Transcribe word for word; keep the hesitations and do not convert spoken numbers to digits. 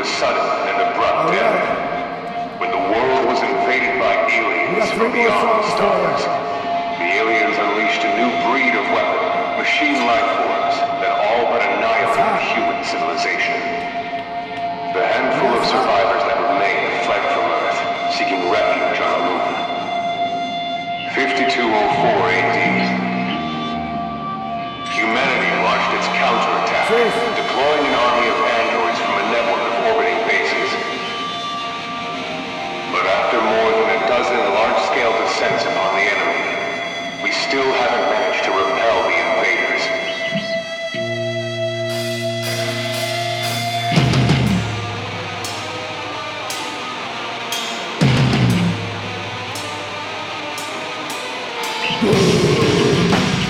a sudden and abrupt All end. right. When the world was invaded by We aliens got from three more beyond the songs for stars, you. the aliens unleashed a new breed of weapon, machine life forms, that all but annihilated human civilization. The handful of survivors that remained fled from Earth, seeking refuge on a moon. fifty-two oh four A D. Humanity launched its counterattack, Chief. deploying an army of androids from a network of orbiting bases. But after more than a dozen large-scale descents upon the enemy, we still haven't